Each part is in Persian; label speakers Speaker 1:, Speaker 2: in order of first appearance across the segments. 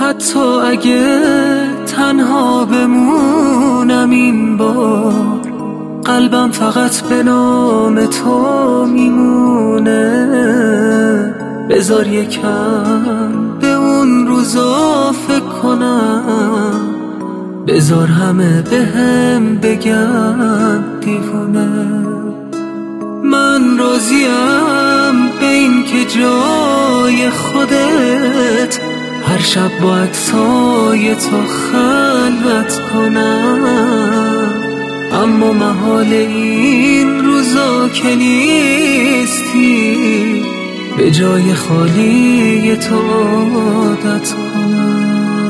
Speaker 1: حتی اگه تنها بمونم این بار، قلبم فقط به نام تو میمونه. بذار یکم به اون روزا فکر کنم، بذار همه بهم بگن دیوونه. من راضیم به این که جای خودت هر شب با عکسای تو خلوت کنم، اما محال این روزا که نیستی به جای خالی تو عادت کنم.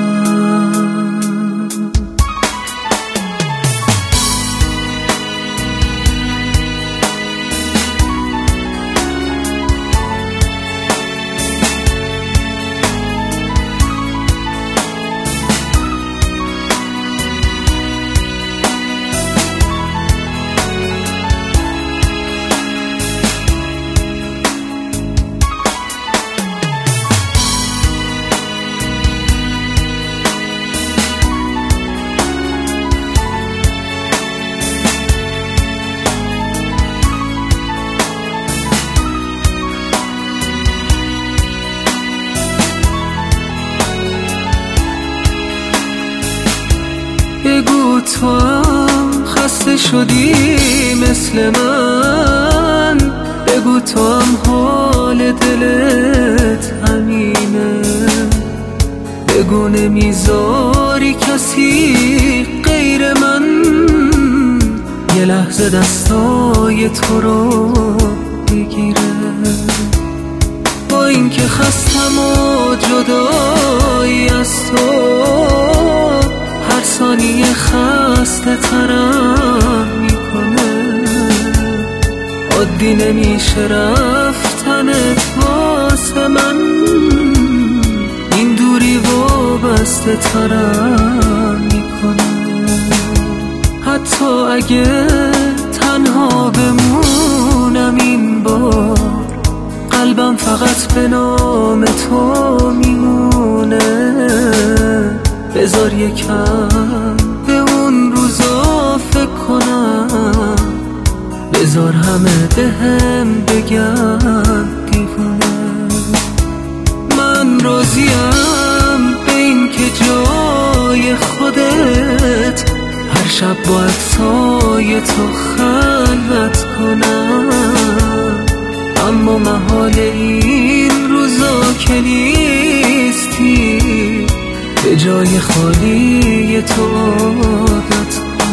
Speaker 1: بگو تو هم خسته شدی مثل من، بگو تو هم حال دلت همینه، بگو نمیذاری کسی غیر من یه لحظه دستای تو رو بگیره. با اینکه خستم و جدایی از تو، هر ثانیه خسته ترم میکنه. عادی نمیشه رفتنت واسه من، این دوری وابسته ترم میکنه. حتی اگه تنها بمونم این بار، قلبم فقط به نام تو میمونه. بذار یکم به اون روزا فکر کنم، بذار همه بهم بگن دیوونه. من راضیم به این که جای خودت هر شب با عکسای تو خلوت کنم، اما محال این روزا که نیستی به جای خالی تو عادت